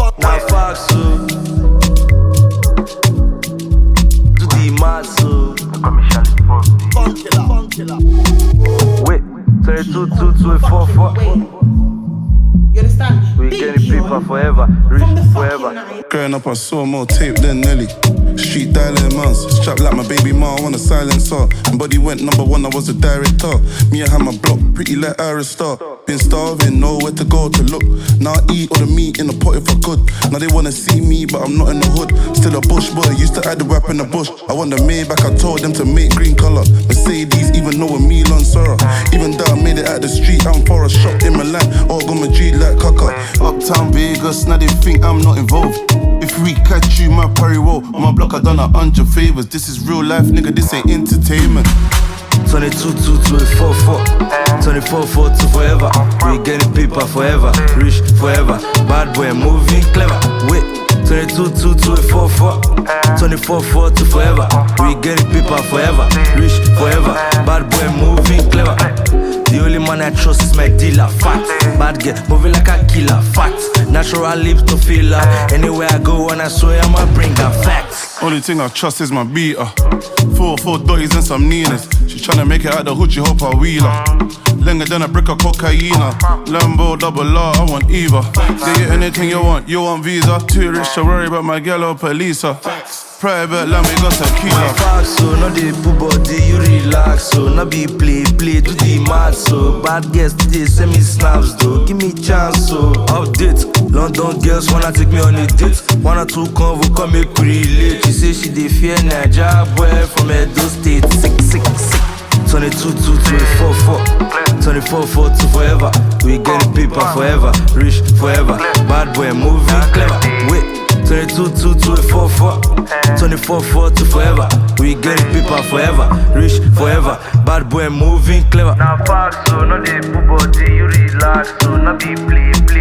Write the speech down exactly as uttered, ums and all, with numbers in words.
Now fuck so. Do the mad so. Wait, twenty-two, two, two, four, four. You understand? We getting paper forever, rich forever. Growing up, I saw more tape than Nelly. Street dialing mouse, strapped like my baby ma on a silencer. And body went number one, I was a director. Me, I had my block, pretty like Iris Star. Been starving, nowhere to go to look. Now I eat all the meat in the pot if I could. Now they wanna see me, but I'm not in the hood. Still a bush boy, used to add the rap in the bush. I want the Maybach, I told them to make green color. Mercedes, even know a Milan Sora. Even though I made it out the street, I'm for a shop in Milan. Or go Madrid like Kaka. Uptown Vegas, now they think I'm not involved. If we catch you, my parry roll. On my block, I done a hundred favors. This is real life, nigga, this ain't entertainment. Twenty-two, two, two, four, four. Twenty-four, four, two, forever. We getting paper forever, rich forever. Bad boy moving clever. Wait, twenty-two, two, two, four, four. Twenty-four, four, two, forever. We getting paper forever, rich forever. Bad boy moving clever. The only man I trust is my dealer, fat. Bad girl, moving like a killer, fat. Natural lips to feel her. Anywhere I go, when I swear I'ma bring her facts. Only thing I trust is my beater. Four, four dotties and some Ninas. She tryna make it out the hood, she hope I wheeler. Longer than a brick of cocaine. Lambo, double R, I want either. They get anything you want, you want visa. Too rich to worry about my girl or police. Private land, we got tequila. Fuck so, no dey put body, you relax so. No be play, play, do the mad so. Bad girls today send me snaps though, give me chance so. Update, London girls wanna take me on a date. One or two convo come make we relate. She say she dey fear Naija boy from Edo State. Sick, sick, sick. Twenty-two, two, two, four, four. Twenty-four, four, two, forever. We getting paper forever, rich forever. Bad boy moving clever. Wait. Twenty-two, two, two, four, four. Twenty-four, four, two, forever. We getting paper forever, rich forever. Bad boy moving clever. Now fuck so, no dey put body, you relax so. No be play, play.